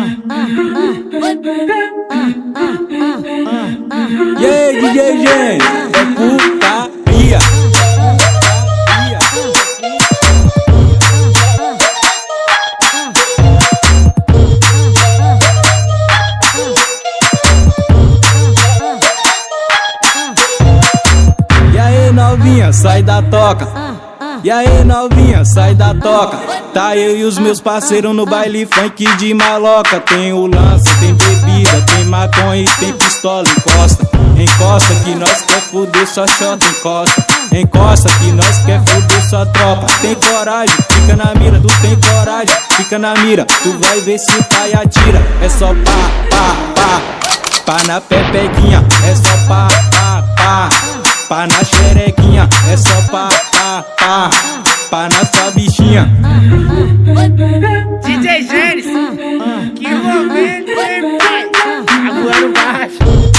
E aí, DJ Gênio, é putaria. E aí, novinha, sai da toca. E aí, novinha, sai da toca. Tá eu e os meus parceiros no baile funk de maloca. Tem o lance, tem bebida, tem maconha e tem pistola. Encosta, encosta que nós quer fuder sua xota. Encosta, encosta que nós quer fuder sua tropa. Tem coragem, fica na mira, tu tem coragem. Fica na mira, tu vai ver se o pai atira. É só pá na pepequinha. É só pá na xerequinha. É só pá na sua bichinha. DJ Gênio, que momento, hein, pai? Agora baixo.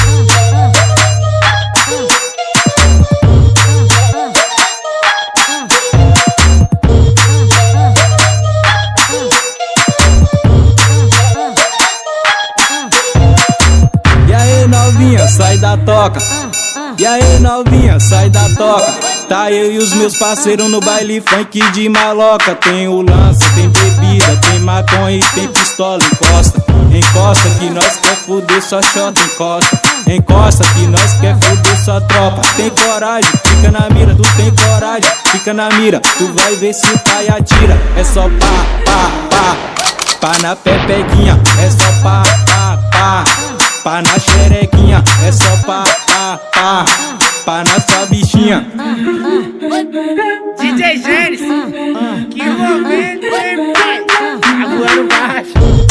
E aí, novinha, sai da toca. E aí, novinha, sai da toca. Tá eu e os meus parceiros no baile funk de maloca. Tem o lance, tem bebida, tem maconha e tem pistola. Encosta, encosta que nós quer fuder sua xota. Encosta, encosta que nós quer fuder sua tropa. Tem coragem, fica na mira, tu tem coragem. Fica na mira, tu vai ver se o pai atira. É só pá na pepequinha. É só pá na xerequinha. É só pá na sua bichinha. DJ Gênio, que momento, hein, pai? Agora baixo.